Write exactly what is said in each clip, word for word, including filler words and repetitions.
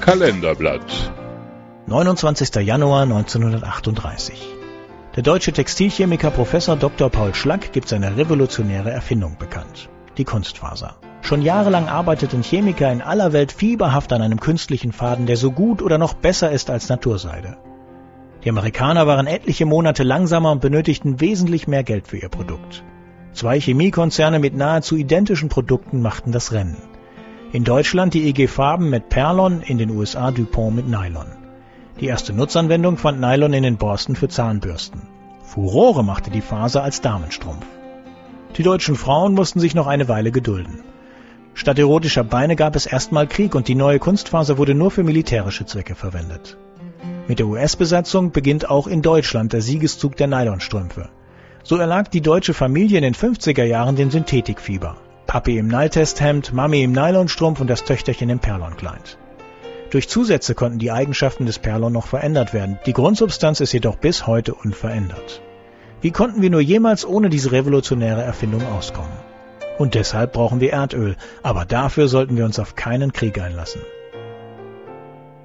Kalenderblatt. neunundzwanzigster Januar neunzehnhundertachtunddreißig. Der deutsche Textilchemiker Professor Doktor Paul Schlack gibt seine revolutionäre Erfindung bekannt: die Kunstfaser. Schon jahrelang arbeiteten Chemiker in aller Welt fieberhaft an einem künstlichen Faden, der so gut oder noch besser ist als Naturseide. Die Amerikaner waren etliche Monate langsamer und benötigten wesentlich mehr Geld für ihr Produkt. Zwei Chemiekonzerne mit nahezu identischen Produkten machten das Rennen. In Deutschland die E G Farben mit Perlon, in den U S A DuPont mit Nylon. Die erste Nutzanwendung fand Nylon in den Borsten für Zahnbürsten. Furore machte die Faser als Damenstrumpf. Die deutschen Frauen mussten sich noch eine Weile gedulden. Statt erotischer Beine gab es erstmal Krieg und die neue Kunstfaser wurde nur für militärische Zwecke verwendet. Mit der U S-Besatzung beginnt auch in Deutschland der Siegeszug der Nylonstrümpfe. So erlag die deutsche Familie in den fünfziger Jahren dem Synthetikfieber. Papi im Nyltesthemd, Mami im Nylonstrumpf und das Töchterchen im Perlonkleid. Durch Zusätze konnten die Eigenschaften des Perlon noch verändert werden. Die Grundsubstanz ist jedoch bis heute unverändert. Wie konnten wir nur jemals ohne diese revolutionäre Erfindung auskommen? Und deshalb brauchen wir Erdöl, aber dafür sollten wir uns auf keinen Krieg einlassen.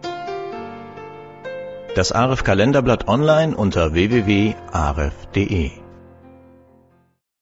Das Aref Kalenderblatt online unter w w w punkt aref punkt de